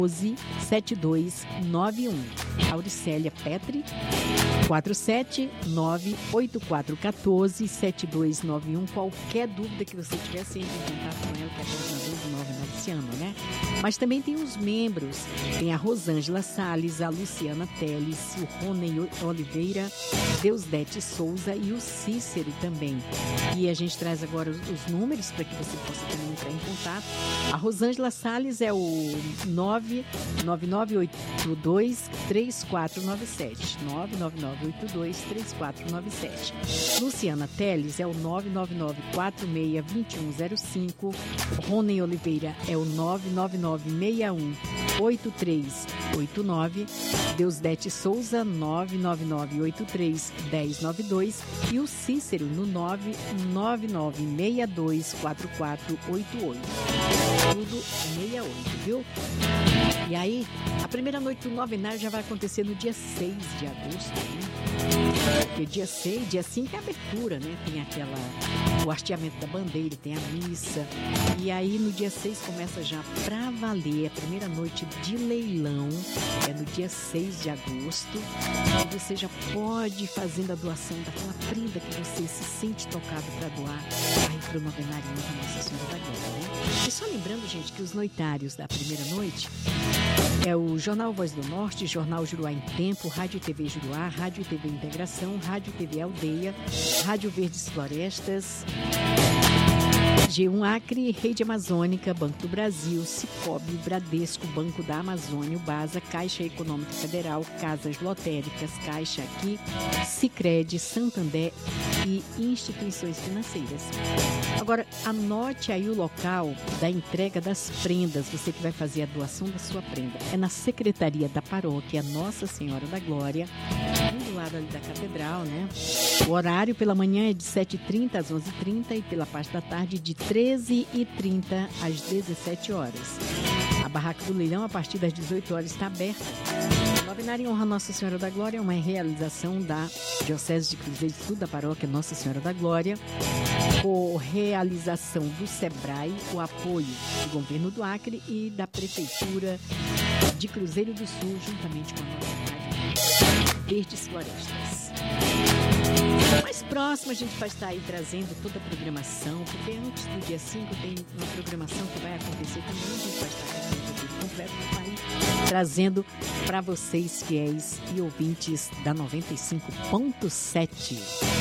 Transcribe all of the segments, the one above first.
7291. Auricélia Petri, 479-8414-7291. Qualquer dúvida que você tiver, sempre em contato com ela, que é a coordenadora do Nova Marciano, né? Mas também tem os membros, tem a Rosângela Salles, a Luciana Teles, o Rony Oliveira, Deusdete Souza e o Cícero também. E a gente traz agora os números para que você possa também entrar em contato. A Rosângela Salles é o 99982-3497. 99982-3497. Luciana Teles é o 99946-2105. Rony Oliveira é o 99961-8389. Deusdete Souza, 99983-1092. E o Cícero no 99962-4488. Tudo 68, viu? E aí, a primeira noite do novenário já vai acontecer no dia 6 de agosto, né? Porque dia 5 é a abertura, né? Tem o hasteamento da bandeira, tem a missa. E aí, no dia 6 começa já pra valer a primeira noite de leilão. É no dia 6 de agosto. E você já pode ir fazendo a doação daquela prenda que você se sente tocado para doar aí pro novenário da Nossa Senhora da Glória, né? E só lembrando, gente, que os noitários da primeira noite é o Jornal Voz do Norte, Jornal Juruá em Tempo, Rádio e TV Juruá, Rádio e TV Integração, Rádio e TV Aldeia, Rádio Verdes Florestas, G1 Acre, Rede Amazônica, Banco do Brasil, Cicobi, Bradesco, Banco da Amazônia, Ubasa, Caixa Econômica Federal, Casas Lotéricas, Caixa Aqui, Sicredi, Santander e instituições financeiras. Agora, anote aí o local da entrega das prendas, você que vai fazer a doação da sua prenda. É na Secretaria da Paróquia Nossa Senhora da Glória, do lado ali da Catedral, né? O horário pela manhã é de 7h30 às 11h30 e pela parte da tarde de 13h30 às 17 horas. A barraca do leilão, a partir das 18 horas, está aberta. O Novenário em Honra Nossa Senhora da Glória é uma realização da Diocese de Cruzeiro do Sul, da Paróquia Nossa Senhora da Glória, por realização do SEBRAE, o apoio do Governo do Acre e da Prefeitura de Cruzeiro do Sul, juntamente com a nossa Rádio Verdes Florestas. Mais próximo a gente vai estar aí trazendo toda a programação, porque antes do dia 5 tem uma programação que vai acontecer também, a gente vai estar trazendo o vídeo completo do país, trazendo para vocês, fiéis e ouvintes da 95.7.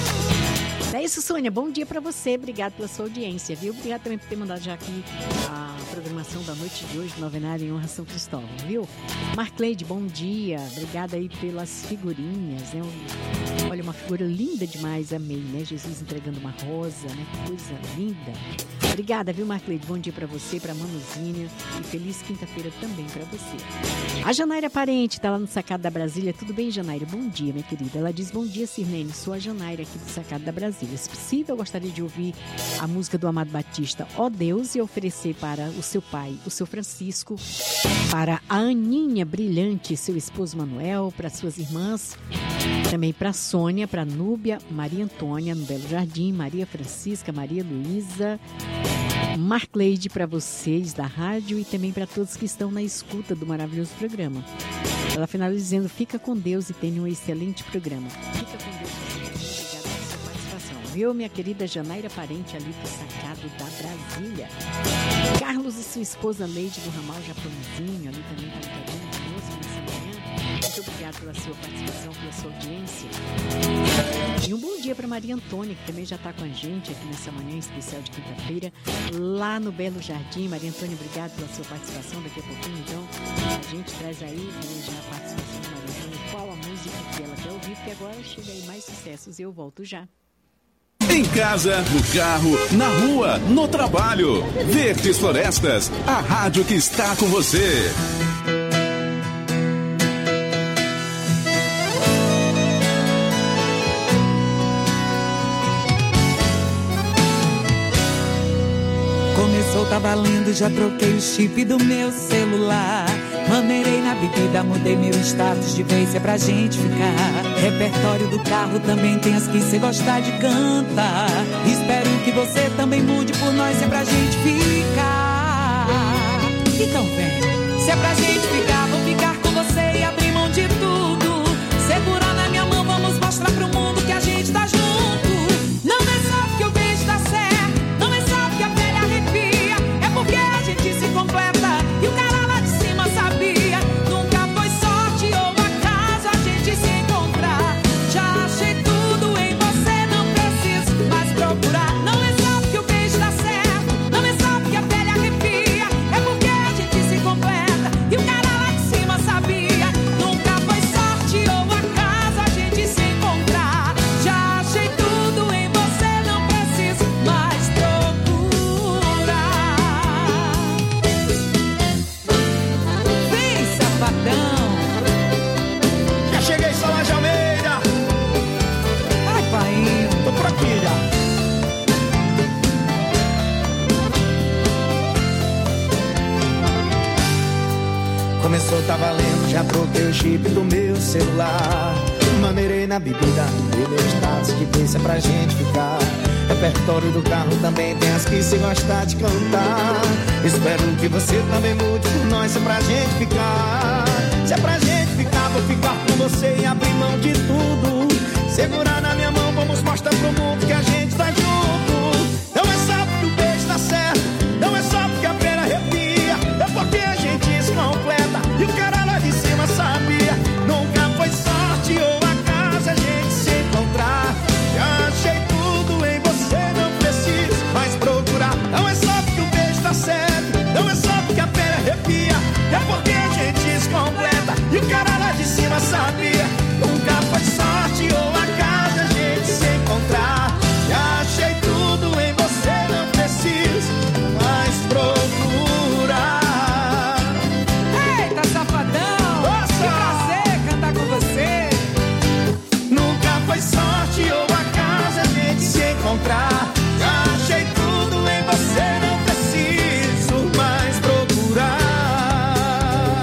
É isso, Sônia. Bom dia para você. Obrigado pela sua audiência, viu? Obrigado também por ter mandado já aqui a programação da noite de hoje, Novenário em Honra São Cristóvão, viu? Marcleide, bom dia. Obrigada aí pelas figurinhas, né? Olha, uma figura linda demais, amei, né? Jesus entregando uma rosa, né? Que coisa linda. Obrigada, viu, Marcleide? Bom dia para você, para Manuzínia e feliz quinta-feira também para você. A Janaíra Parente tá lá no Sacado da Brasília. Tudo bem, Janaíra? Bom dia, minha querida. Ela diz, bom dia, Sirlene. Sou a Janaíra aqui do Sacado da Brasília. Se possível, eu gostaria de ouvir a música do Amado Batista, Ó Deus, e oferecer para o seu pai, o seu Francisco, para a Aninha Brilhante, seu esposo Manuel, para suas irmãs, também para a Sônia, para a Núbia, Maria Antônia, no Belo Jardim, Maria Francisca, Maria Luísa, Marcleide, para vocês da rádio e também para todos que estão na escuta do maravilhoso programa. Ela finaliza dizendo, fica com Deus e tenha um excelente programa. Fica com Deus, obrigada pela sua participação. Viu, minha querida Janaíra Parente, ali do Sacado da Brasília. Carlos e sua esposa Leide do Ramal Japãozinho, ali também está ligadinho conosco nessa manhã. Muito obrigada pela sua participação, pela sua audiência. E um bom dia para Maria Antônia, que também já está com a gente aqui nessa manhã especial de quinta-feira, lá no Belo Jardim. Maria Antônia, obrigada pela sua participação. Daqui a pouquinho, então, a gente traz aí, né, já a participação da Maria Antônia, qual a música que ela quer ouvir, porque agora chega aí mais sucessos e eu volto já. Em casa, no carro, na rua, no trabalho. Verdes Florestas, a rádio que está com você. Começou, tá valendo, já troquei o chip do meu celular. Maneirei na bebida, mudei meu status de vez, é pra gente ficar. Repertório do carro também tem as que cê gostar de cantar. Espero que você também mude por nós, é pra gente ficar. Então vem, Se é pra gente ficar, vou ficar com você e abrir mão de tudo. Segurar na minha mão, vamos mostrar pro mundo que a gente tá junto. Não é só porque o beijo dá certo, não é só porque a pele arrepia, é porque a gente se completa e o cara lá de cima sabia. Nunca foi sorte ou acaso a gente se encontrar. Já achei tudo em você, não preciso mais procurar. Não é só porque o beijo dá certo, não é só porque a pele arrepia, é porque a gente se completa e o cara lá de cima sabia. Nunca foi sorte ou acaso a gente se encontrar. Já achei tudo em você, não preciso mais procurar. Vem, safadão. Já cheguei, Solange Almeida. Ai, painho. Tô por aqui já. Começou, tá valendo, já troquei o chip do meu celular. Maneirei na bebida, dei meu status de bência pra gente ficar. Repertório do carro também tem as que se gostar de cantar. Espero que você também mude por nós, se é pra gente ficar. Se é pra gente ficar, vou ficar com você e abrir mão de tudo. Segurar na minha mão, vamos mostrar pro mundo que a gente tá junto. Não é só porque o beijo tá certo, não é só porque a pena arrepia, é porque a gente se completa e o cara lá de cima sabia. Nunca foi sorte ou acaso a gente se encontrar. Já achei tudo em você, não preciso mais procurar. Não é só porque o beijo tá certo, não é só porque a pena arrepia, é porque a gente se completa e o cara lá de cima sabia. Nunca foi sorte ou acaso a gente se encontrar. Já achei tudo em você, não preciso mais procurar. Eita, safadão. Nossa! Que prazer cantar com você. Nunca foi sorte ou acaso a gente se encontrar. Já achei tudo em você, não preciso mais procurar.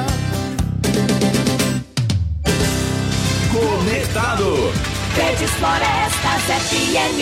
Conectado. Verdes Florestas FM.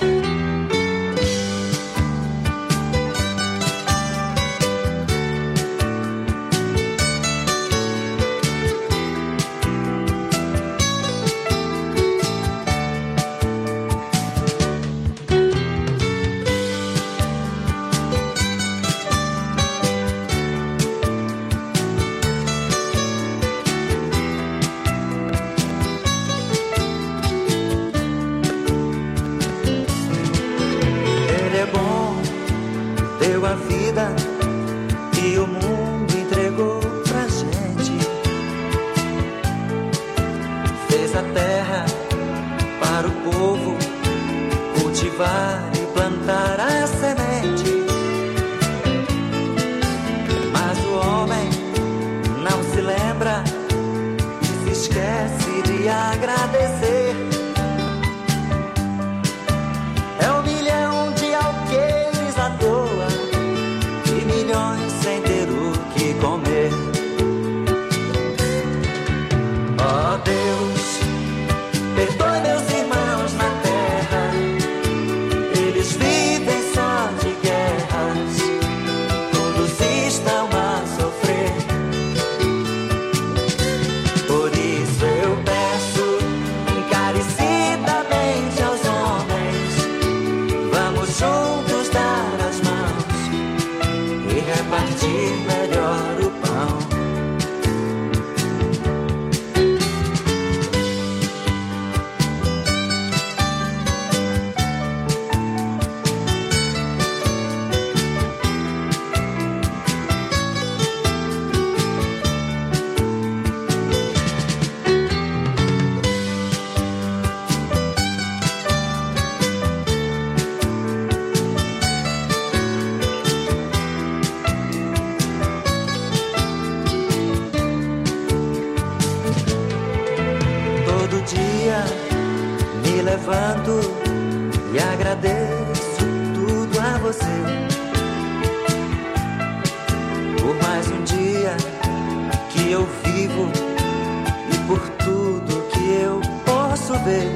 Ele é bom, deu a vida e o mundo entregou pra gente. Fez a terra para o povo cultivar e plantar a semente. Mas o homem não se lembra e se esquece de agradecer. É 1 milhão de alqueires à toa e milhões sem ter o que comer. Ó Deus, perdoe meus irmãos na terra. Eles vivem só de guerras, todos estão a sofrer. Por isso eu peço encarecidamente aos homens, vamos juntos dar as mãos e repartir melhor o pão. Todo dia me levanto e agradeço tudo a você. Por mais um dia que eu vivo e por tudo que eu posso ver.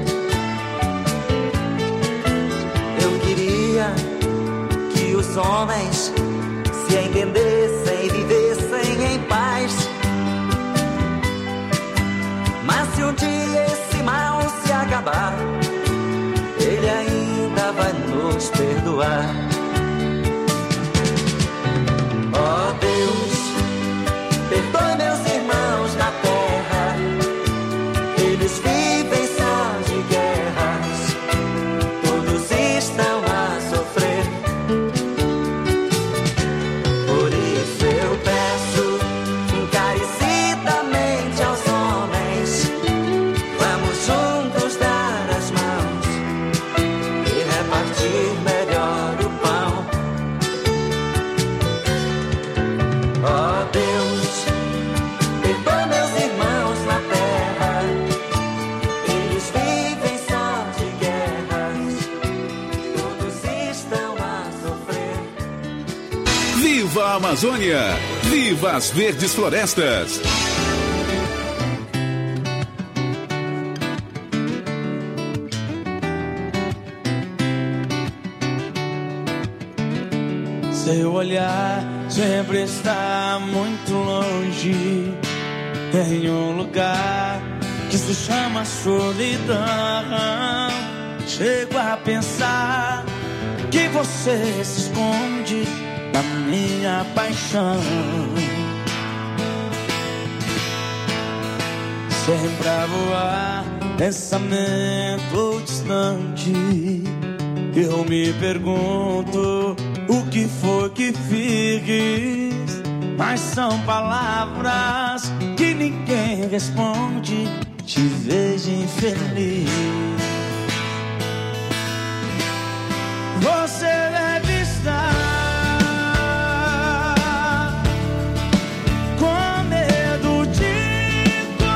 Eu queria que os homens se entendessem e vivessem em paz. voar. Ó Deus, perdoe meus irmãos na terra, eles vivem só de guerras, todos estão a sofrer. Por isso eu peço encarecidamente aos homens, vamos juntos dar as mãos e repartir melhor o pão. Ó Deus, perdoa meus irmãos na terra, eles vivem só de guerras, todos estão a sofrer. Viva a Amazônia! Viva as verdes florestas! Seu olhar sempre está muito longe, em um lugar que se chama solidão. Chego a pensar que você se esconde da minha paixão. Sempre a voar, pensamento distante, eu me pergunto o que foi que fiz, mas são palavras que ninguém responde. Te vejo infeliz. Você deve estar com medo de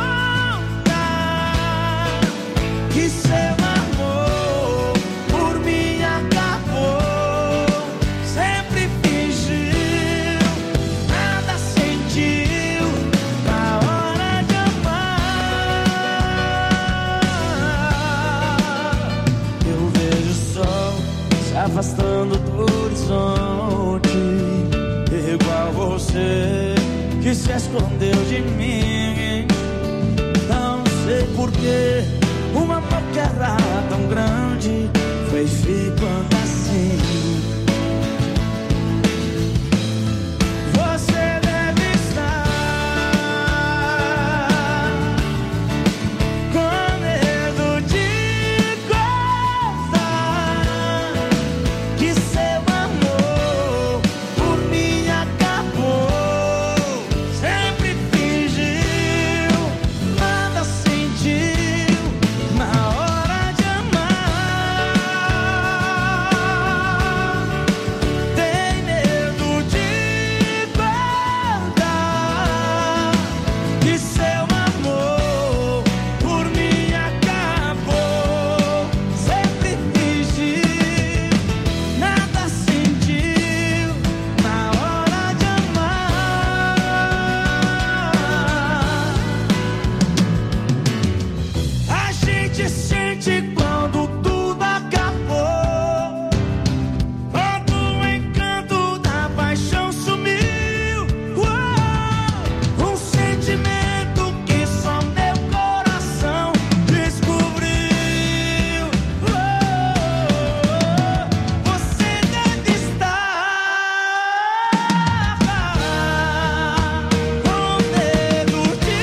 contar que seu amor por mim acabou. Sempre fingiu, nada sentiu na hora de amar. Eu vejo o sol se afastando do horizonte, igual você que se escondeu de mim. Não sei porquê, um amor que era tão grande foi ficando assim. Você deve estar com medo de contar que seu amor por mim acabou. Sempre fingiu, nada sentiu na hora de amar. Tem medo de guardar que seu amor por mim acabou. Sempre fingiu, nada sentiu na hora de amar. A gente sente quando tudo acabou, quando o encanto da paixão sumiu. Um sentimento que só meu coração descobriu. Você deve estar com medo de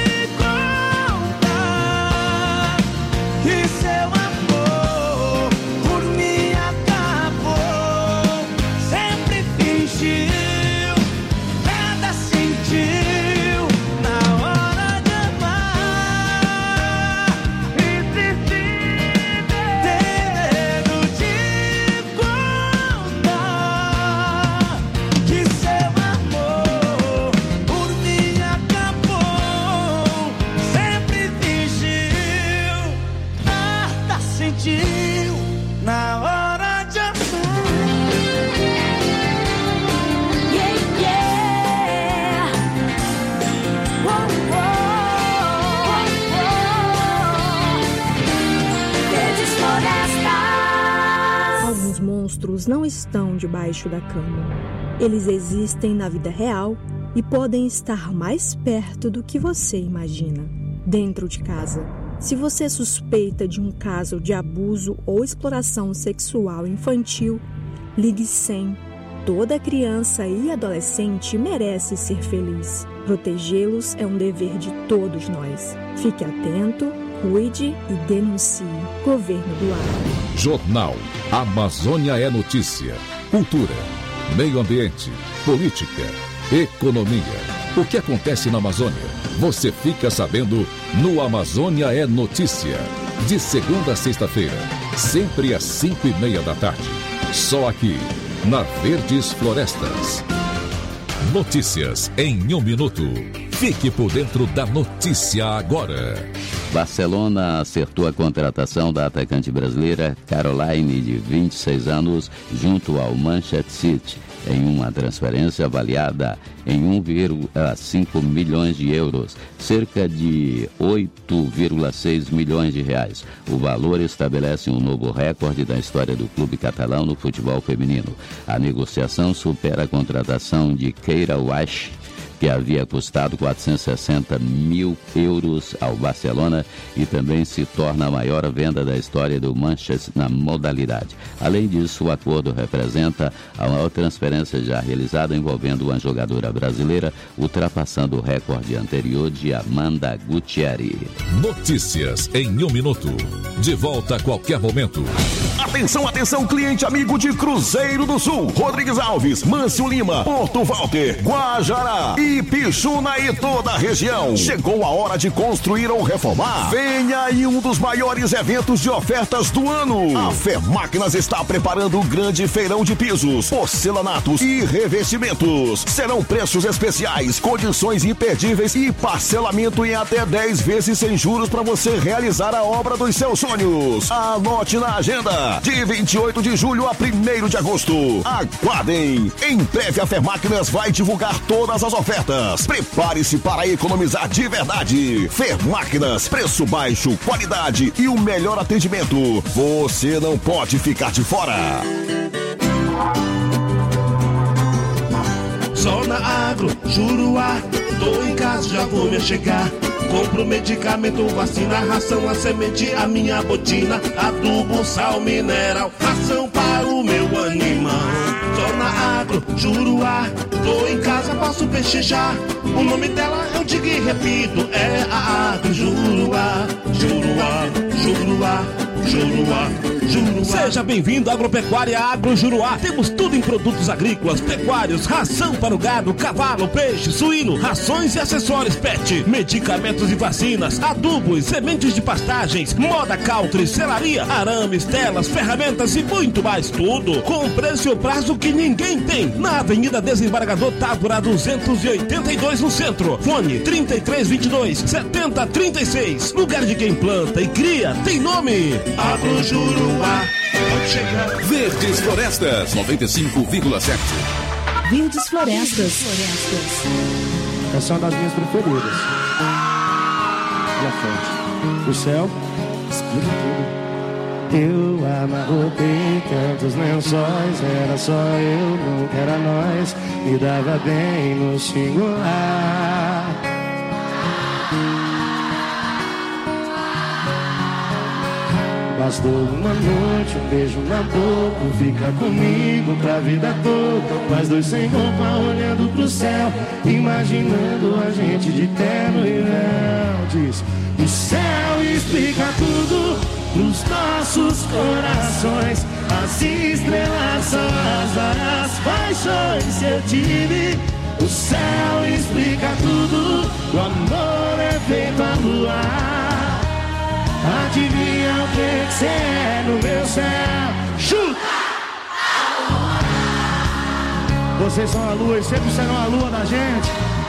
contar que seu amor por mim acabou. Sempre fingiu, nada sentiu na hora de amar. E se tem medo de contar que seu amor por mim acabou. Sempre fingiu, nada sentiu na hora de amar. Yeah, yeah. Oh, oh, oh, oh. Verdes florestas. Alguns monstros não estão debaixo da cama. Eles existem na vida real e podem estar mais perto do que você imagina. Dentro de casa, se você suspeita de um caso de abuso ou exploração sexual infantil, Ligue 100. Toda criança e adolescente merece ser feliz. Protegê-los é um dever de todos nós. Fique atento, cuide e denuncie. Governo do Acre. Jornal Amazônia é Notícia. Cultura, meio ambiente, política, economia. O que acontece na Amazônia? Você fica sabendo no Amazônia é Notícia. De segunda a sexta-feira, sempre às 5:30 da tarde. Só aqui, na Verdes Florestas. Notícias em 1 minuto. Fique por dentro da notícia agora. Barcelona acertou a contratação da atacante brasileira Caroline, de 26 anos, junto ao Manchester City, em uma transferência avaliada em 1,5 milhões de euros, cerca de 8,6 milhões de reais. O valor estabelece um novo recorde da história do clube catalão no futebol feminino. A negociação supera a contratação de Keira Walsh, que havia custado 460 mil euros ao Barcelona, e também se torna a maior venda da história do Manchester na modalidade. Além disso, o acordo representa a maior transferência já realizada envolvendo uma jogadora brasileira, ultrapassando o recorde anterior de Amanda Gutierrez. Notícias em 1 minuto. De volta a qualquer momento. Atenção, atenção, cliente amigo de Cruzeiro do Sul, Rodrigues Alves, Mâncio Lima, Porto Walter, Guajará e Pixuna e toda a região. Chegou a hora de construir ou reformar. Venha aí um dos maiores eventos de ofertas do ano. A Fermáquinas está preparando um grande feirão de pisos, porcelanatos e revestimentos. Serão preços especiais, condições imperdíveis e parcelamento em até 10 vezes sem juros para você realizar a obra dos seus sonhos. Anote na agenda, de 28 de julho a 1º de agosto. Aguardem. Em breve a Fermáquinas vai divulgar todas as ofertas. Prepare-se para economizar de verdade. Fermáquinas, preço baixo, qualidade e o melhor atendimento. Você não pode ficar de fora. Zona Agro, Juruá, tô em casa, já vou me chegar. Compro medicamento, vacina, ração, a semente, a minha botina, adubo, sal mineral, ração para o meu animal. Zona Agro, Juruá, tô em casa, posso pechinchar. O nome dela eu digo e repito, é a Agro Juruá, Juruá, Juruá, Juruá, Juruá. Seja bem-vindo à Agropecuária Agro Juruá. Temos tudo em produtos agrícolas, pecuários, ração para o gado, cavalo, peixe, suíno, rações e acessórios pet, medicamentos e vacinas, adubos, sementes de pastagens, moda country, selaria, arames, telas, ferramentas e muito mais, tudo com preço e prazo que ninguém tem. Na Avenida Desembargador Távora 282 no centro. Fone 3322-7036. Lugar de quem planta e cria tem nome. Agro Juruá. Pode chegar. Verdes Florestas 95,7. Verdes Florestas. Essa é uma das minhas preferidas. E a fonte. O céu explica tudo. Eu amarrotei tantos lençóis, era só eu, nunca era nós, me dava bem no singular. Bastou uma noite, um beijo na boca, fica comigo pra vida toda. Nós dois sem roupa, olhando pro céu, imaginando a gente de terno e véu. Diz, o céu explica tudo pros nossos corações. As estrelas são as paixões que eu tive. O céu explica tudo, o amor é feito a luar. Adivinha o que cê é no meu céu? Chuta! Vocês são a lua e sempre serão a lua da gente.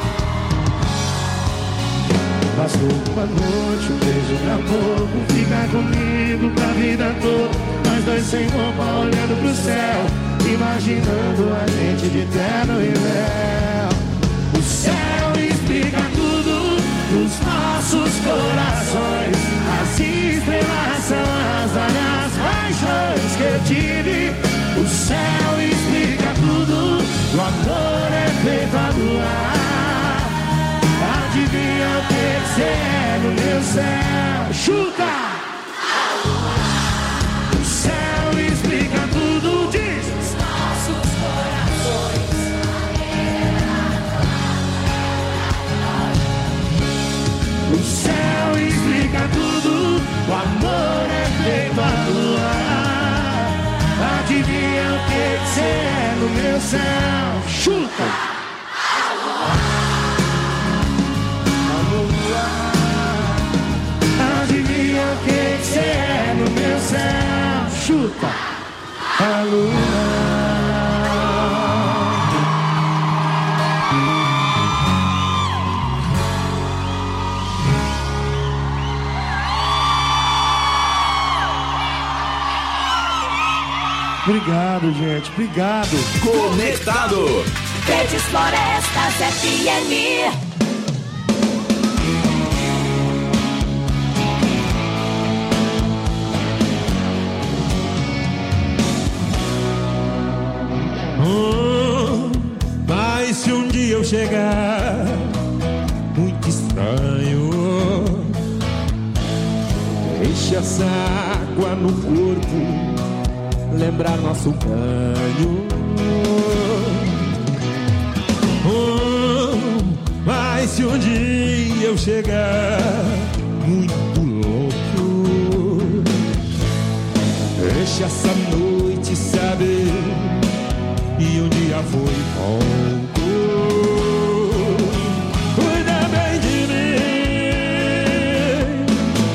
Bastou uma noite, um beijo na boca, ficar comigo pra vida toda. Nós dois sem roupa, olhando pro céu, imaginando a gente de terno e véu. O céu explica tudo pros nossos corações. As estrelas são as várias paixões que eu tive. O céu explica tudo, o amor é feito a luar. Adivinha o que cê é no meu céu? Chuta! O céu explica tudo, diz. junto à lua. Adivinha o que você é no meu céu? Chuta! Adivinha o que você é no meu céu? Chuta! A lua. Obrigado, gente. Obrigado. Conectado. Verdes Florestas FM. Mas se um dia eu chegar muito estranho, deixa essa água no corpo lembrar nosso banho. Mas se um dia eu chegar muito louco, deixa essa noite saber e um dia foi pouco. Cuida bem de mim,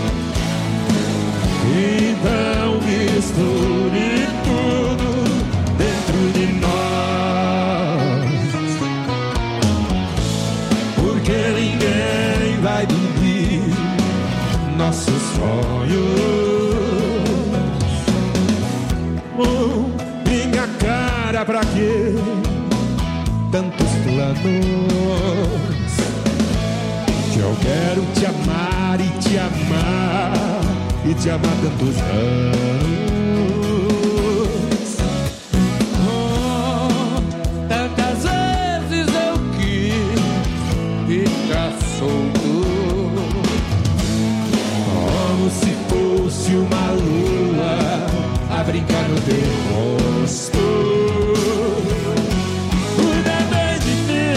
então misture tudo dentro de nós, porque ninguém vai dormir nossos sonhos. Minha cara, pra quê tantos planos? Que eu quero te amar e te amar e te amar tantos anos. Tantas vezes eu quis ficar solto, como se fosse uma lua a brincar no teu rosto. Cuida bem de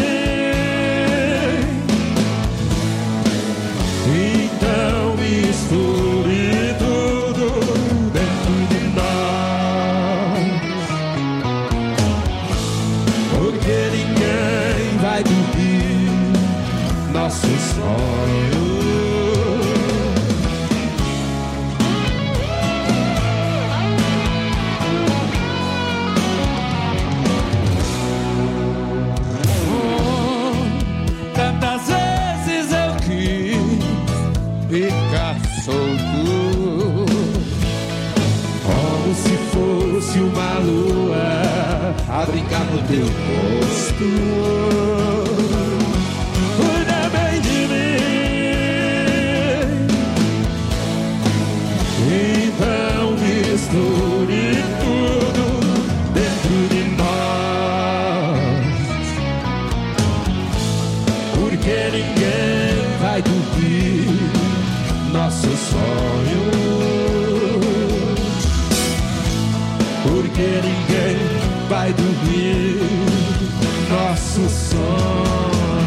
mim, então misture tudo dentro de nós, porque ninguém vai dormir nossos sonhos. Tantas vezes eu quis ficar solto, como se fosse uma lua a brincar no teu rosto. Cuida bem de mim, então misture tudo dentro de nós, porque ninguém vai dormir nossos sonhos, porque ninguém vai dormir nossos sonhos.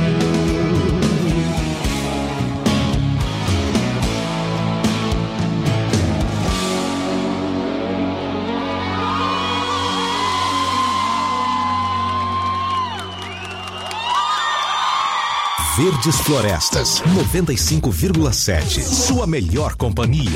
Verdes Florestas, 95,7. Sua melhor companhia.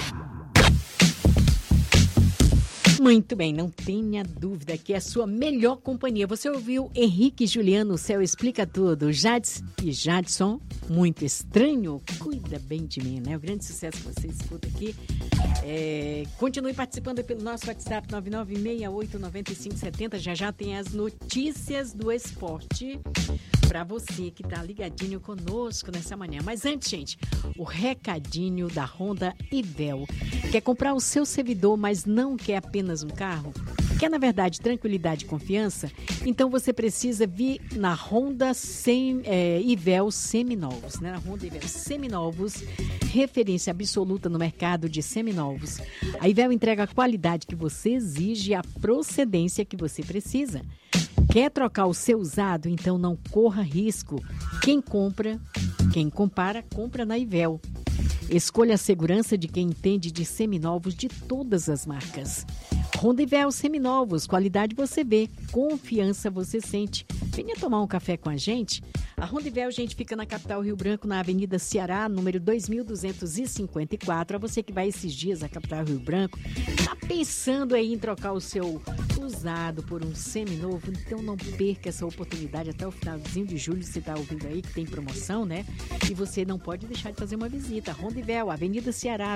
Muito bem, não tenha dúvida que é a sua melhor companhia. Você ouviu Henrique e Juliano, o Céu Explica Tudo. Jades e Jadson, Muito Estranho, Cuida Bem de Mim, né? O grande sucesso que você escuta aqui. Continue participando pelo nosso WhatsApp 99689570. Já tem as notícias do esporte para você que tá ligadinho conosco nessa manhã. Mas antes, gente, o recadinho da Honda Ivel. Quer comprar o seu servidor, mas não quer apenas um carro? Quer, na verdade, tranquilidade e confiança? Então você precisa vir na Honda Ivel Seminovos, né? Na Honda Ivel Seminovos, referência absoluta no mercado de seminovos. A Ivel entrega a qualidade que você exige e a procedência que você precisa. Quer trocar o seu usado? Então não corra risco. Quem compara, compra na Ivel. Escolha a segurança de quem entende de seminovos de todas as marcas. Rondevel Seminovos, qualidade você vê, confiança você sente. Venha tomar um café com a gente. A Rondevel, gente, fica na capital Rio Branco, na Avenida Ceará, número 2254. A você que vai esses dias à capital Rio Branco, tá pensando aí em trocar o seu usado por um seminovo, então não perca essa oportunidade até o finalzinho de julho. Você tá ouvindo aí que tem promoção, né? E você não pode deixar de fazer uma visita. Rondevel, Avenida Ceará,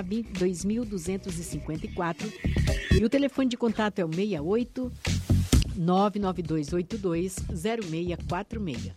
2254. E o telefone de contato é o 68 99282 0646.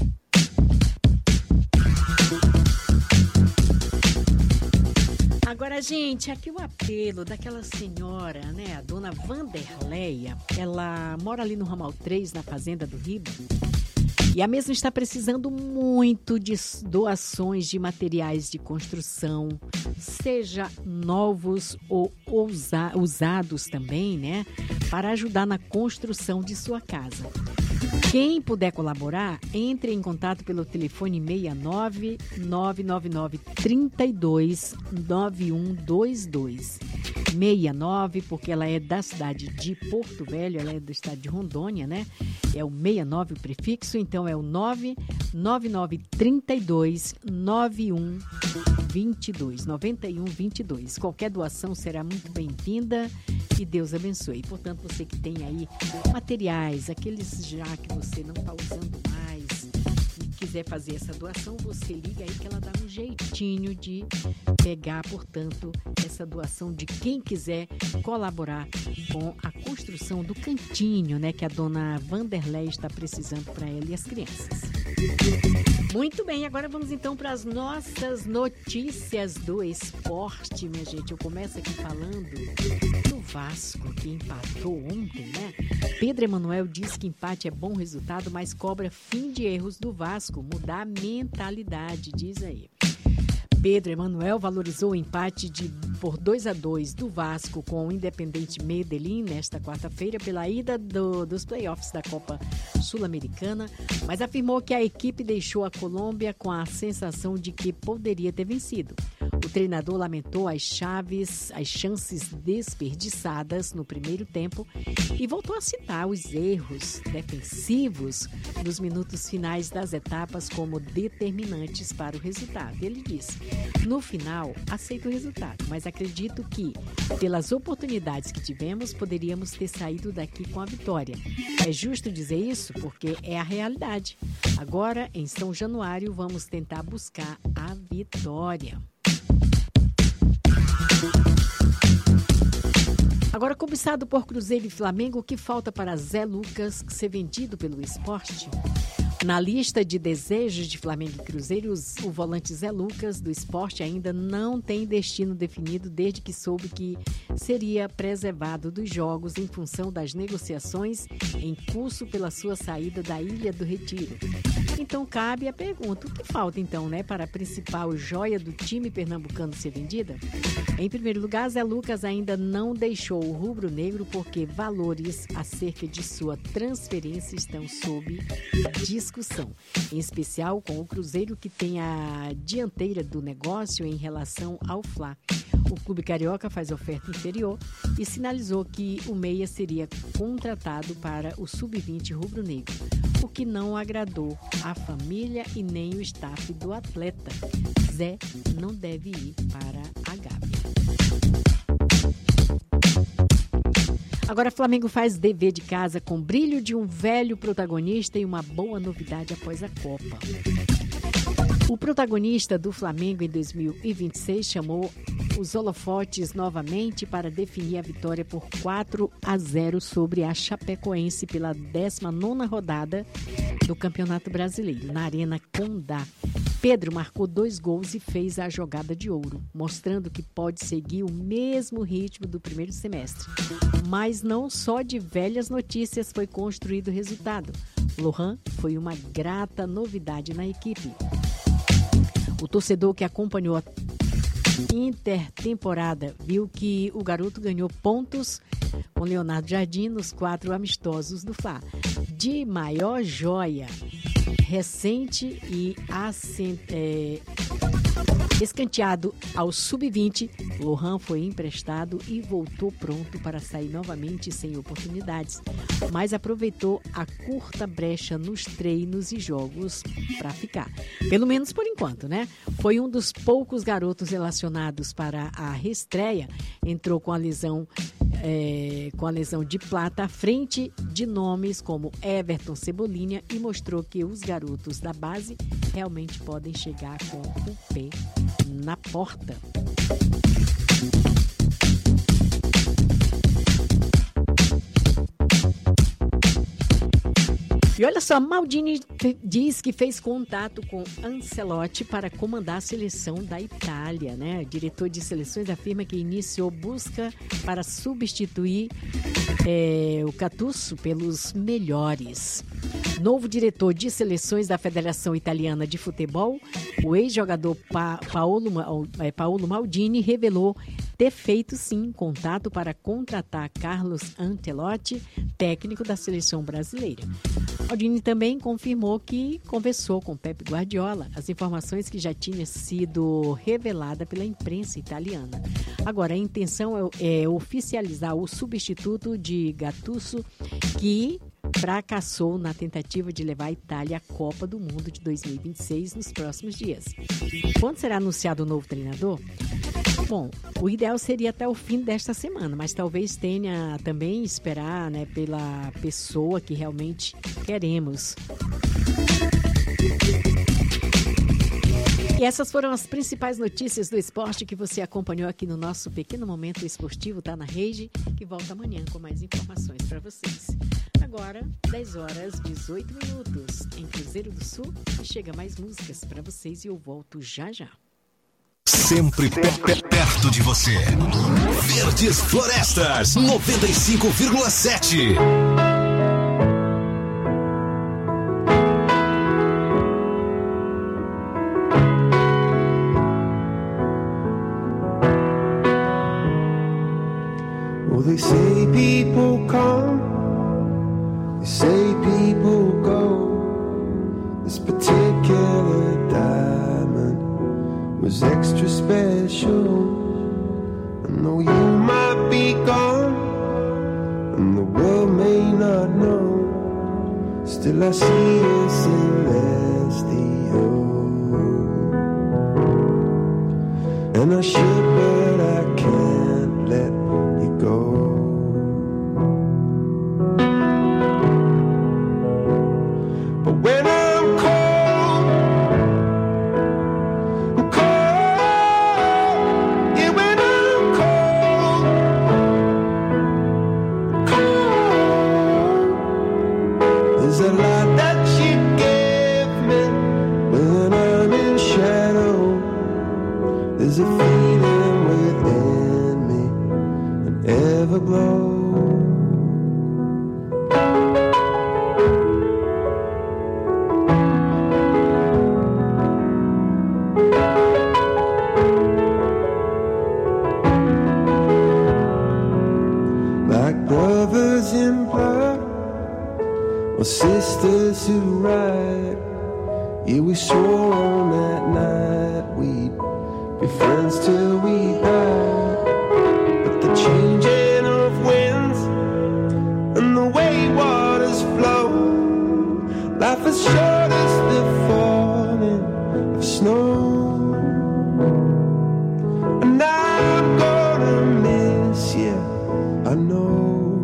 Agora, gente, aqui o apelo daquela senhora, né, a dona Vanderleia, ela mora ali no ramal 3, na Fazenda do Riba, e a mesma está precisando muito de doações de materiais de construção, seja novos ou usados também, né, para ajudar na construção de sua casa. Quem puder colaborar, entre em contato pelo telefone 69 999 32 9122. 69, porque ela é da cidade de Porto Velho, ela é do estado de Rondônia, né? É o 69 o prefixo, então é o 999 32 9122. Qualquer doação será muito bem-vinda e Deus abençoe. Portanto, você que tem aí materiais, aqueles já que você não está usando mais e quiser fazer essa doação, você liga aí que ela dá um jeitinho de pegar, portanto, essa doação de quem quiser colaborar com a construção do cantinho, né, que a dona Vanderleia está precisando para ela e as crianças. Muito bem, agora vamos então para as nossas notícias do esporte, minha gente. Eu começo aqui falando do Vasco, que empatou ontem, né? Pedro Emanuel diz que empate é bom resultado, mas cobra fim de erros do Vasco, mudar a mentalidade, diz aí. Pedro Emanuel valorizou o empate por 2-2 do Vasco com o Independente Medellín nesta quarta-feira pela ida dos playoffs da Copa Sul-Americana, mas afirmou que a equipe deixou a Colômbia com a sensação de que poderia ter vencido. O treinador lamentou as chances desperdiçadas no primeiro tempo e voltou a citar os erros defensivos nos minutos finais das etapas como determinantes para o resultado. Ele disse: no final, aceito o resultado, mas acredito que, pelas oportunidades que tivemos, poderíamos ter saído daqui com a vitória. É justo dizer isso porque é a realidade. Agora, em São Januário, vamos tentar buscar a vitória. Agora, cobiçado por Cruzeiro e Flamengo, o que falta para Zé Lucas ser vendido pelo Sport? Na lista de desejos de Flamengo e Cruzeiro, o volante Zé Lucas, do Sport, ainda não tem destino definido desde que soube que seria preservado dos jogos em função das negociações em curso pela sua saída da Ilha do Retiro. Então, cabe a pergunta, o que falta então, né, para a principal joia do time pernambucano ser vendida? Em primeiro lugar, Zé Lucas ainda não deixou o rubro-negro porque valores acerca de sua transferência estão sob discussão, em especial com o Cruzeiro, que tem a dianteira do negócio em relação ao Fla. O clube carioca faz oferta inferior e sinalizou que o meia seria contratado para o sub-20 rubro-negro, o que não agradou a família e nem o staff do atleta. Zé não deve ir para a Gávea. Agora, Flamengo faz dever de casa com brilho de um velho protagonista e uma boa novidade após a Copa. O protagonista do Flamengo em 2026 chamou os holofotes novamente para definir a vitória por 4-0 sobre a Chapecoense pela 19ª rodada do Campeonato Brasileiro, na Arena Condá. Pedro marcou 2 gols e fez a jogada de ouro, mostrando que pode seguir o mesmo ritmo do primeiro semestre. Mas não só de velhas notícias foi construído o resultado. Lohan foi uma grata novidade na equipe. O torcedor que acompanhou a intertemporada viu que o garoto ganhou pontos com Leonardo Jardim nos 4 amistosos do Fla. De maior joia recente e escanteado ao sub-20, Lohan foi emprestado e voltou pronto para sair novamente sem oportunidades, mas aproveitou a curta brecha nos treinos e jogos para ficar. Pelo menos por enquanto, né? Foi um dos poucos garotos relacionados para a reestreia, entrou com a lesão de plata à frente de nomes como Everton, Cebolinha, e mostrou que os garotos da base realmente podem chegar com o pé na porta. E olha só, Maldini diz que fez contato com Ancelotti para comandar a seleção da Itália, né? O diretor de seleções afirma que iniciou busca para substituir o Gattuso pelos melhores. Novo diretor de seleções da Federação Italiana de Futebol, o ex-jogador Paolo Maldini revelou ter feito, sim, contato para contratar Carlos Ancelotti, técnico da seleção brasileira. Maldini também confirmou que conversou com Pep Guardiola, as informações que já tinham sido reveladas pela imprensa italiana. Agora, a intenção é oficializar o substituto de Gattuso, que fracassou na tentativa de levar a Itália à Copa do Mundo de 2026 nos próximos dias. Quando será anunciado o novo treinador? Bom, o ideal seria até o fim desta semana, mas talvez tenha também esperar, né, pela pessoa que realmente queremos. E essas foram as principais notícias do esporte que você acompanhou aqui no nosso pequeno momento esportivo, tá na Rede, que volta amanhã com mais informações para vocês. Agora, 10 horas 18 minutos em Cruzeiro do Sul, e chega mais músicas para vocês e eu volto já já. Sempre perto de você. Verdes Florestas 95,7. Well, they say people come, they say people go. This particular diamond was extra special. I know you might be gone, and the world may not know. Still I see a celestial, and I should, but I can't let you go. But when I'm cold, I'm cold. Yeah, when I'm cold, cold. There's a lot that you give me when I'm in shadow. There's a feeling within me, an everglow. Sisters who ride, yeah, we swore on that night we'd be friends till we die. But the changing of winds and the way waters flow, life is short as the falling of snow. And I'm gonna miss you, I know.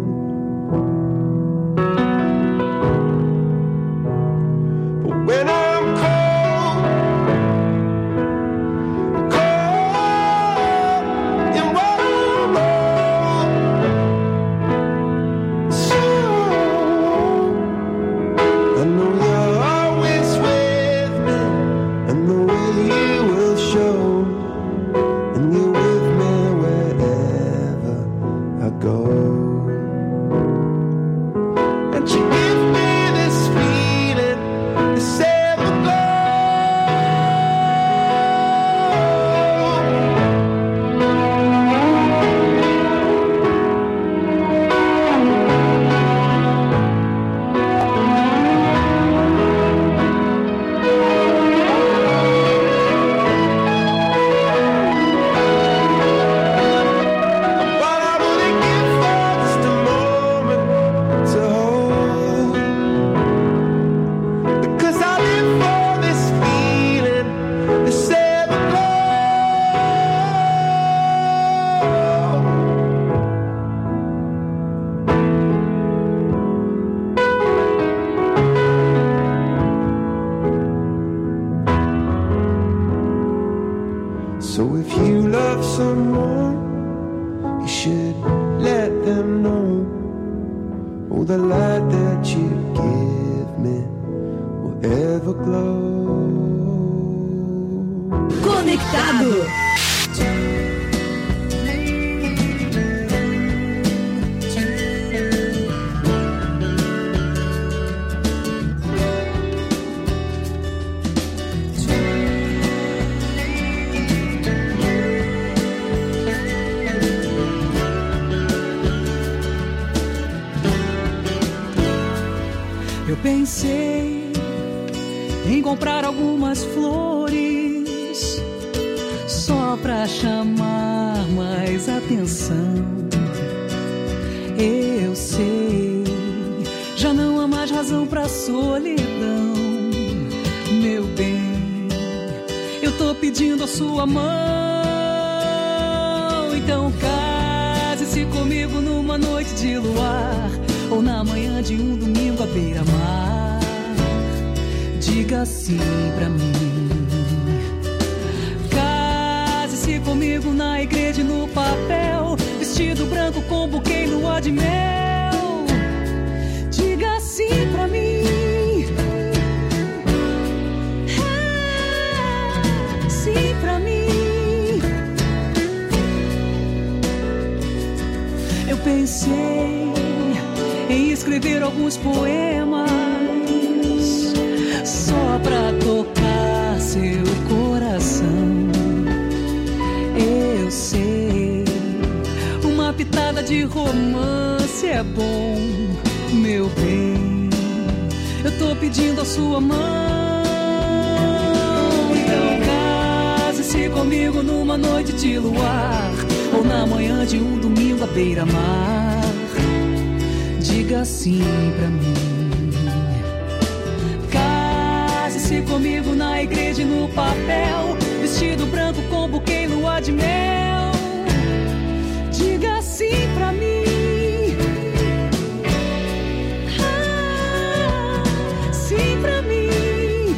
When I'm cold, cold, and when I'm old, so I know you're always with me, and the way you will show. So if you love someone, you should let them know. Oh, the light that you give me will ever glow. Conectado. Eu pensei em comprar algumas flores só pra chamar mais atenção. Eu sei, já não há mais razão pra solidão. Meu bem, eu tô pedindo a sua mão. Então case-se comigo numa noite de luar, ou na manhã de um domingo à beira-mar. Diga sim pra mim. Case-se comigo na igreja e no papel, vestido branco com buquê e lua de mel. Diga sim pra mim. Sim pra mim. Eu pensei em escrever alguns poemas só pra tocar seu coração. Eu sei, uma pitada de romance é bom, meu bem. Eu tô pedindo a sua mão. Então case-se comigo numa noite de luar, ou na manhã de um domingo à beira-mar. Diga sim pra mim. Case-se comigo na igreja e no papel, vestido branco com buquê e lua de mel. Diga sim pra mim. Sim pra mim.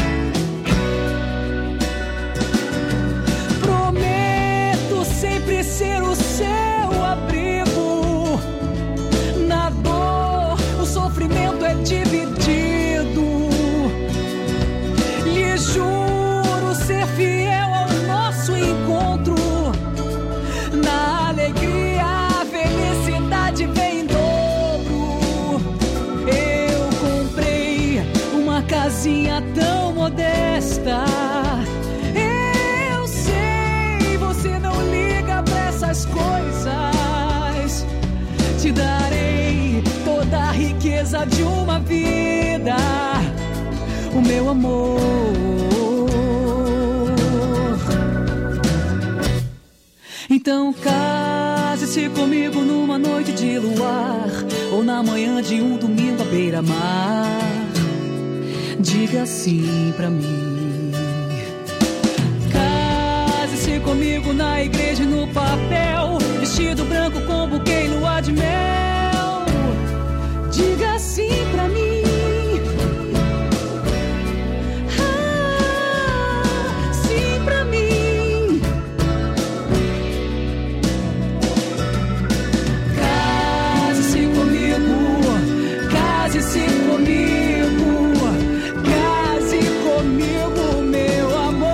Prometo sempre ser o seu abrigo. Na dor, o sofrimento é dividido. Lhe juro ser fiel ao nosso encontro. Na alegria, a felicidade vem em dobro. Eu comprei uma casinha tão modesta. Eu sei, você não liga pra essas coisas. Te darei toda a riqueza de uma vida, o meu amor. Então case-se comigo numa noite de luar, ou na manhã de um domingo à beira-mar. Diga sim pra mim. Case-se comigo na igreja e no papel, vestido branco com buquê e lua de mel. Diga sim pra mim. Sim pra mim. Case-se comigo, case-se comigo, case comigo, meu amor.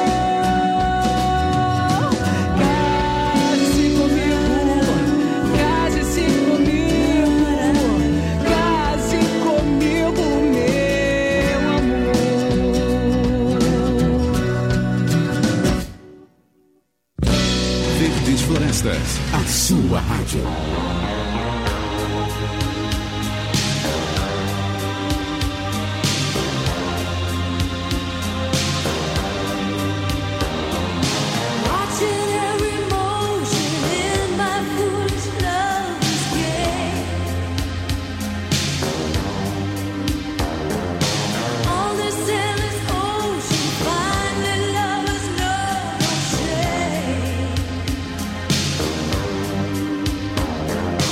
Case-se comigo, case-se comigo, case comigo, meu amor. Verdes Florestas, a sua rádio. Watching every motion in my foolish love's game. On this endless ocean, finding lovers know no shame.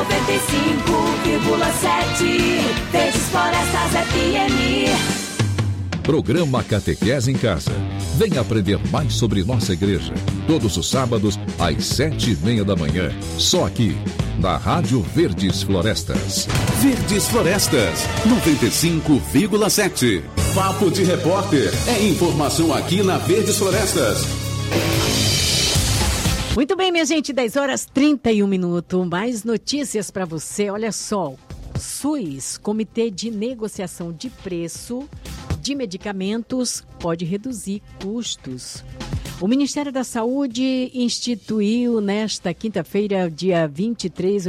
Verdes Florestas FM. Programa Catequese em Casa. Venha aprender mais sobre nossa igreja. Todos os sábados, às 7:30 da manhã. Só aqui, na Rádio Verdes Florestas. Verdes Florestas, 95,7. Papo de Repórter. É informação aqui na Verdes Florestas. Muito bem, minha gente, 10h31. Mais notícias para você. Olha só, SUS, Comitê de Negociação de Preço de Medicamentos, pode reduzir custos. O Ministério da Saúde instituiu nesta quinta-feira, dia 23,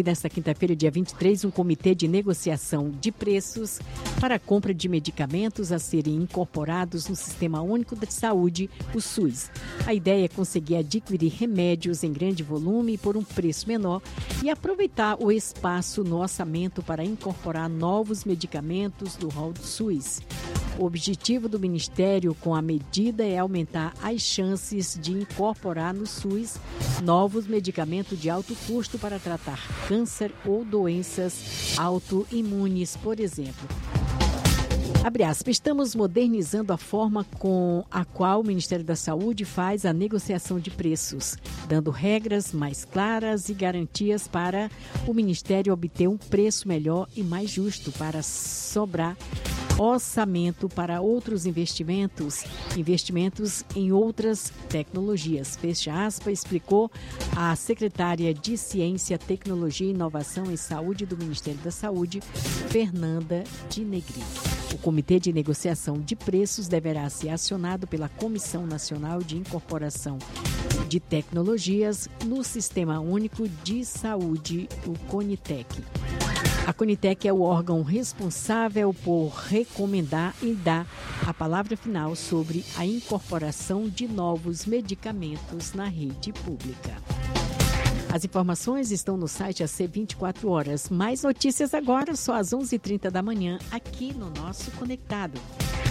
um comitê de negociação de preços para a compra de medicamentos a serem incorporados no Sistema Único de Saúde, o SUS. A ideia é conseguir adquirir remédios em grande volume por um preço menor e aproveitar o espaço no orçamento para incorporar novos medicamentos do rol do SUS. O objetivo do Ministério com a medida é aumentar as chances de incorporar no SUS novos medicamentos de alto custo para tratar câncer ou doenças autoimunes, por exemplo. Abre aspas, estamos modernizando a forma com a qual o Ministério da Saúde faz a negociação de preços, dando regras mais claras e garantias para o Ministério obter um preço melhor e mais justo para sobrar orçamento para outros investimentos em outras tecnologias. Fecha aspas, explicou a secretária de Ciência, Tecnologia, Inovação e Saúde do Ministério da Saúde, Fernanda de Negri. O Comitê de Negociação de Preços deverá ser acionado pela Comissão Nacional de Incorporação de Tecnologias no Sistema Único de Saúde, o CONITEC. A CONITEC é o órgão responsável por recomendar e dar a palavra final sobre a incorporação de novos medicamentos na rede pública. As informações estão no site AC 24 horas. Mais notícias agora, só às 11h30 da manhã, aqui no nosso Conectado.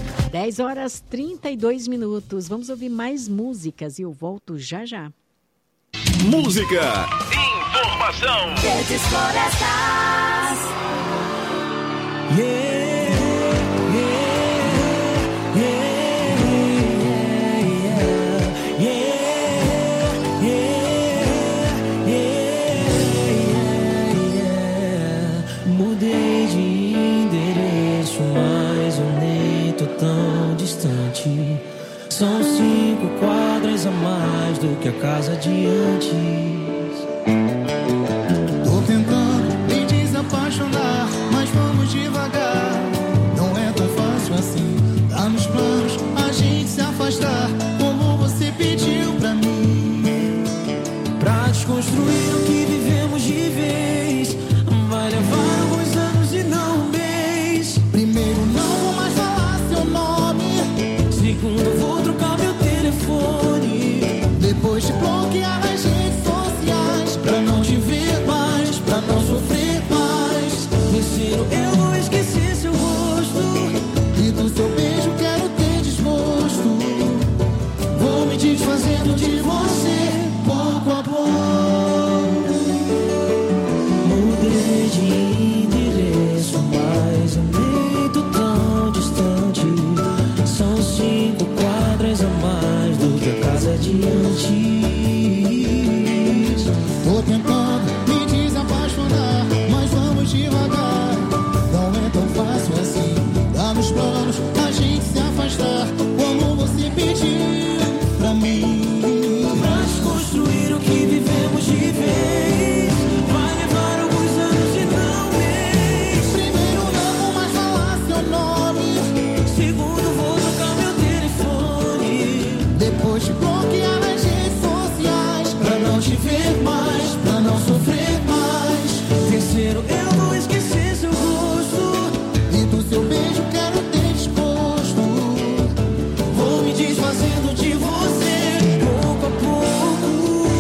10h32. Vamos ouvir mais músicas e eu volto já já. Música. Informação. Verdes Florestas. Mudei de endereço, mas eu nem tô tão distante. São 5 quadras a mais do que a casa de antes. Tô tentando me desapaixonar, mas vamos devagar. Não é tão fácil assim. Tá nos planos a gente se afastar, como você pediu pra mim. Pra desconstruir o que vivemos de vez, vai levar alguns anos e não um mês. Primeiro não vou mais falar seu nome. Segundo vou trocar meu telefone. Depois de bloquear as redes sociais, pra não te ver mais, pra não sofrer mais. Terceiro eu vou esquecer seu rosto, e do seu beijo quero ter desgosto. Vou me desfazendo de você, pouco a pouco. Mudei de endereço, mas eu nem tô tão distante. São 5 quadras a mais do que a casa de antes. Tô tentando me desapaixonar, mas vamos devagar. Não é tão fácil assim. Tá nos planos a gente se afastar, como você pediu pra mim. Pra desconstruir o que vivemos de vez, vai levar alguns anos e não um mês. Primeiro não vou mais falar seu nome. Segundo vou trocar meu telefone. Depois de bloquear as redes sociais, pra não te ver mais, pra não sofrer mais. Terceiro eu vou esquecer seu rosto, e do seu beijo quero ter desgosto. vou me desfazendo de você, pouco a pouco.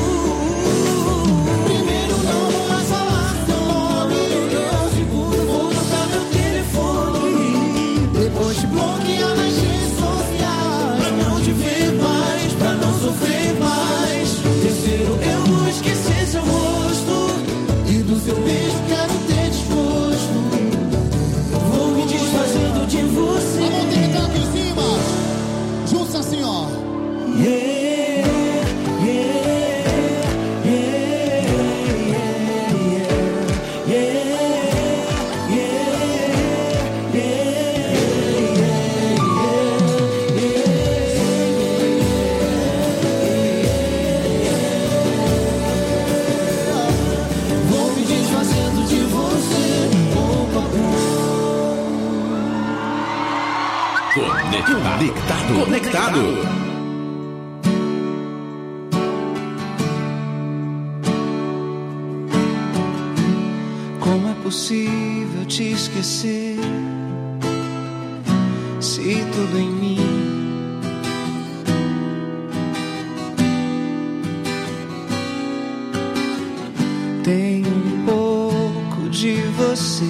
Primeiro não vou mais falar seu nome. Segundo vou trocar meu telefone. Depois de bloquear nas redes sociais, Pra não te ver mais, pra não sofrer Conectado. Como é possível te esquecer se tudo em mim tem um pouco de você?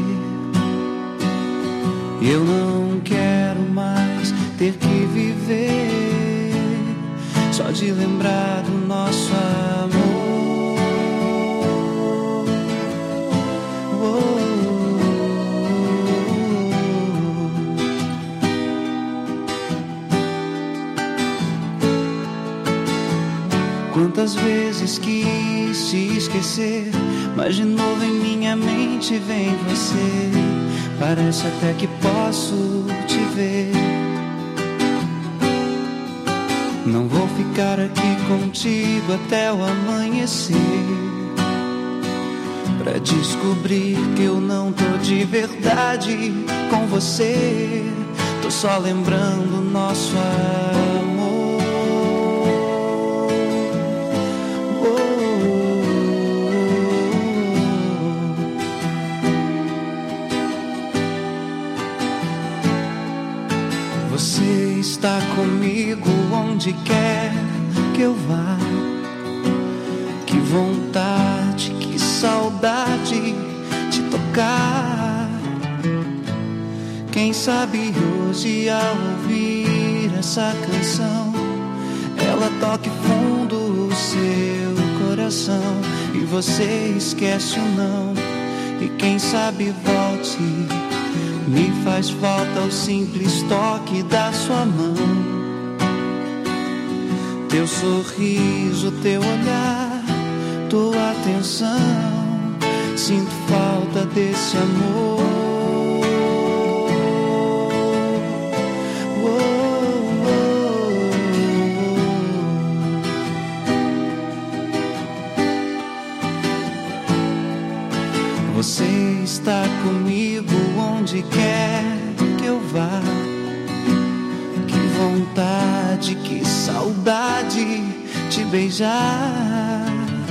Eu não quero mais ter que viver só de lembrar do nosso amor. Quantas vezes quis te esquecer, mas de novo em minha mente vem você. Parece até que posso te ver. Não vou ficar aqui contigo até o amanhecer, pra descobrir que eu não tô de verdade com você. Tô só lembrando nosso amor. Você está comigo onde quer que eu vá. Que vontade, que saudade de tocar. Quem sabe hoje ao ouvir essa canção, ela toque fundo o seu coração e você esquece o não. E quem sabe volte. Me faz falta o simples toque da sua mão. Teu sorriso, teu olhar, tua atenção. Sinto falta desse amor. Você está comigo onde quer que eu vá. Que vontade, que saudade te beijar.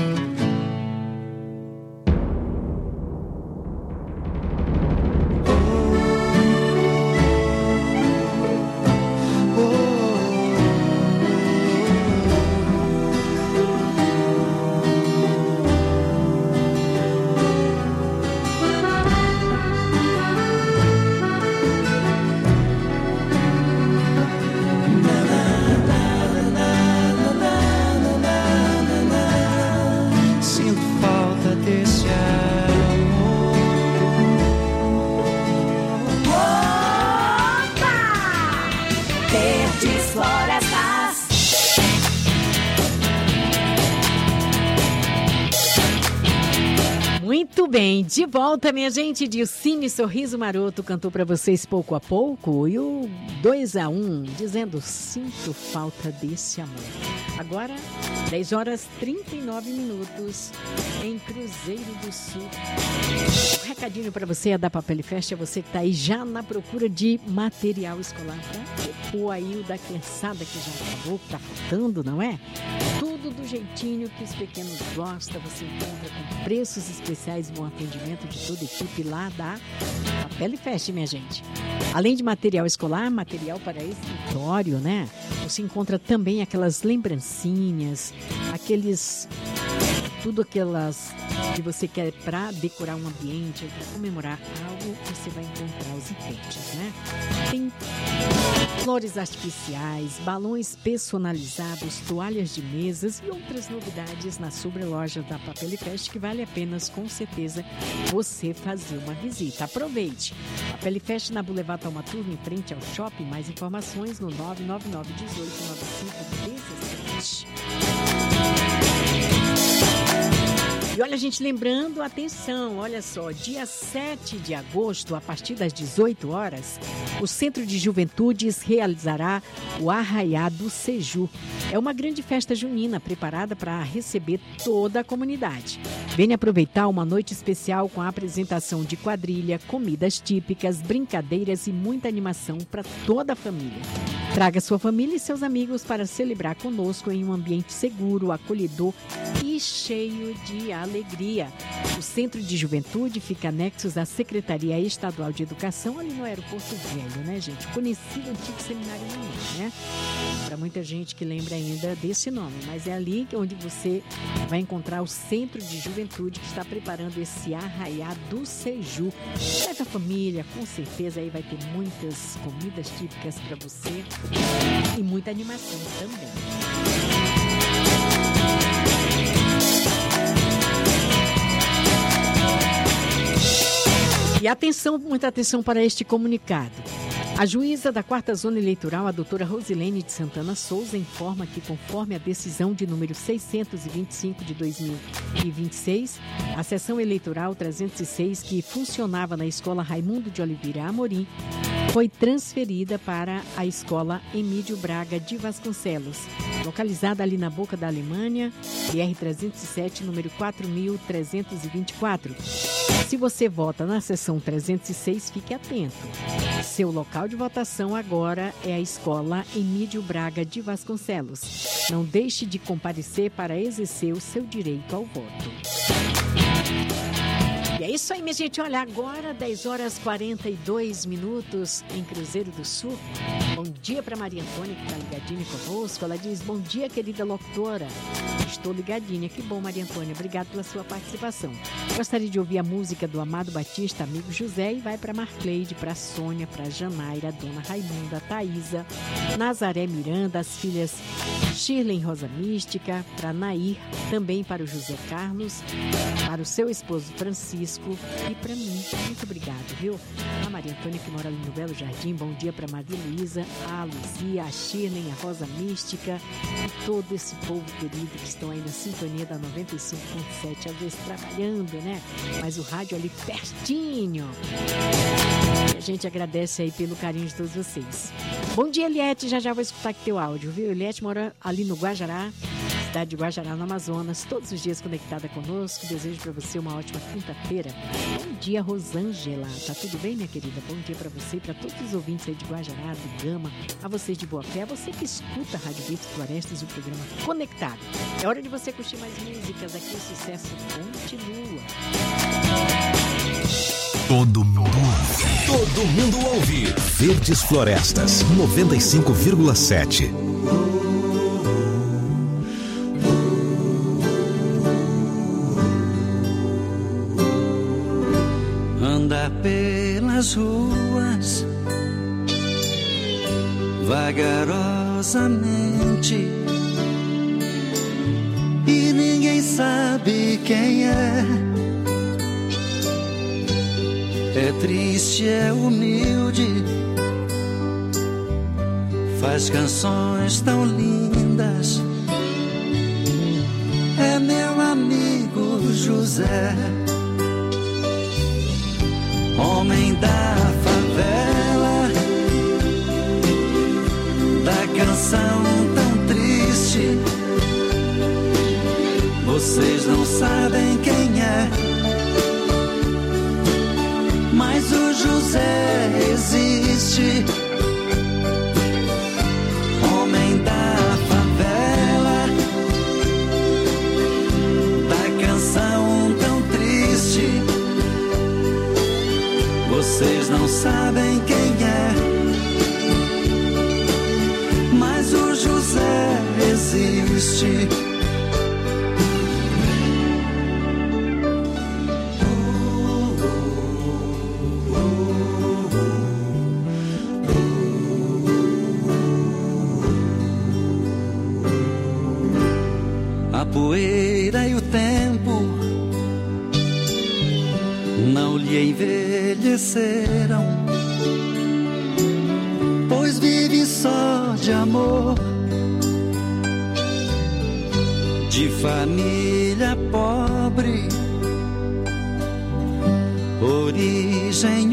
Bem, de volta, minha gente. Dilcine Sorriso Maroto cantou para vocês Pouco a Pouco e o 2-1, dizendo sinto falta desse amor. Agora, 10 horas 39 minutos em Cruzeiro do Sul. Um recadinho para você é da Papel Fest, é você que tá aí já na procura de material escolar para o aí o da criançada que já acabou, que tá faltando, não é? Tudo do jeitinho que os pequenos gostam, você encontra com preços especiais, bom atendimento de toda a equipe lá da Papel Fest, minha gente. Além de material escolar, material para escritório, né? Você encontra também aquelas lembrancinhas, tudo aquelas que você quer para decorar um ambiente, para comemorar algo, você vai encontrar os enfeites, né? Tem flores artificiais, balões personalizados, toalhas de mesas e outras novidades na sobreloja da Papel Fest que vale a pena, com certeza, você fazer uma visita. Aproveite! Papel Fest na Boulevard Taumaturgo, em frente ao shopping. Mais informações no 9991895 gente, lembrando, atenção, olha só, dia 7 de agosto, a partir das 18 horas, o Centro de Juventudes realizará o Arraiá do Seju. É uma grande festa junina preparada para receber toda a comunidade. Venha aproveitar uma noite especial com a apresentação de quadrilha, comidas típicas, brincadeiras e muita animação para toda a família. Traga sua família e seus amigos para celebrar conosco em um ambiente seguro, acolhedor e cheio de alegria. O Centro de Juventude fica anexo à Secretaria Estadual de Educação, ali no Aeroporto Velho, né, gente? Conhecido antigo Seminário Mineiro, né? Para muita gente que lembra ainda desse nome, mas é ali onde você vai encontrar o Centro de Juventude que está preparando esse Arraiá do Seju. Leve a família, com certeza aí vai ter muitas comidas típicas para você e muita animação também. E atenção, muita atenção para este comunicado. A juíza da 4ª Zona Eleitoral, a doutora Rosilene de Santana Souza, informa que, conforme a decisão de número 625 de 2026, a sessão eleitoral 306, que funcionava na Escola Raimundo de Oliveira Amorim, foi transferida para a Escola Emílio Braga de Vasconcelos, localizada ali na Boca da Alemanha, BR-307, número 4.324. Se você vota na seção 306, fique atento. Seu local de votação agora é a Escola Emílio Braga de Vasconcelos. Não deixe de comparecer para exercer o seu direito ao voto. E é isso aí, minha gente. Olha, agora 10 horas 42 minutos em Cruzeiro do Sul. Bom dia para Maria Antônia, que está ligadinha conosco. Ela diz, bom dia, querida locutora. Estou ligadinha. Que bom, Maria Antônia. Obrigado pela sua participação. Gostaria de ouvir a música do Amado Batista, Amigo José, e vai para Marcleide, para Sônia, para Janaira, Dona Raimunda, Thaísa, Nazaré Miranda, as filhas Shirley Rosa Mística, para Nair, também para o José Carlos, para o seu esposo Francisco e para mim. Muito obrigado, viu? A Maria Antônia, que mora ali no Belo Jardim, bom dia para Maria Luísa, a Luzia, a Shirley, a Rosa Mística e todo esse povo querido que estão aí na sintonia da 95.7, às vezes trabalhando, né? Mas o rádio ali pertinho. E a gente agradece aí pelo carinho de todos vocês. Bom dia, Eliette, já vou escutar aqui teu áudio, viu? Eliette mora ali no Guajará, cidade de Guajará, no Amazonas, todos os dias conectada conosco. Desejo para você uma ótima quinta-feira. Bom dia, Rosângela. Tá tudo bem, minha querida? Bom dia para você e para todos os ouvintes aí de Guajará, do Gama, a vocês de Boa Fé, a você que escuta a Rádio Verdes Florestas, o programa Conectado. É hora de você curtir mais músicas. Aqui o sucesso continua. Todo mundo ouve. Verdes Florestas 95,7. Andar pelas ruas vagarosamente e ninguém sabe quem é. É triste, é humilde, faz canções tão lindas. É meu amigo José, homem da favela, da canção tão triste. Vocês não sabem quem é, mas o José existe. Homem da favela, da canção tão triste. Vocês não sabem quem é, mas o José existe. A poeira e o tempo não lhe envelheceram, pois vive só de amor, de família pobre pobre, origem